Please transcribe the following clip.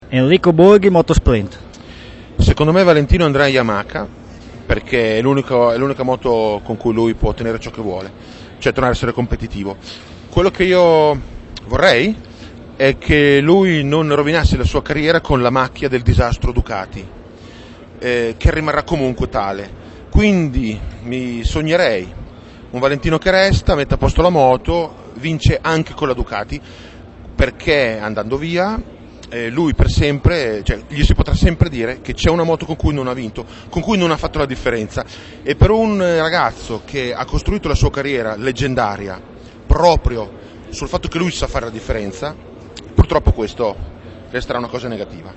Enrico Borghi, Motosprint. Secondo me Valentino andrà in Yamaha perché è l'unica moto con cui lui può ottenere ciò che vuole, cioè tornare a essere competitivo. Quello che io vorrei è che lui non rovinasse la sua carriera con la macchia del disastro Ducati, che rimarrà comunque tale. Quindi mi sognerei un Valentino che resta, mette a posto la moto, vince anche con la Ducati, perché andando via lui per sempre, cioè, gli si potrà sempre dire che c'è una moto con cui non ha vinto, con cui non ha fatto la differenza. E per un ragazzo che ha costruito la sua carriera leggendaria proprio sul fatto che lui sa fare la differenza, purtroppo questo resterà una cosa negativa.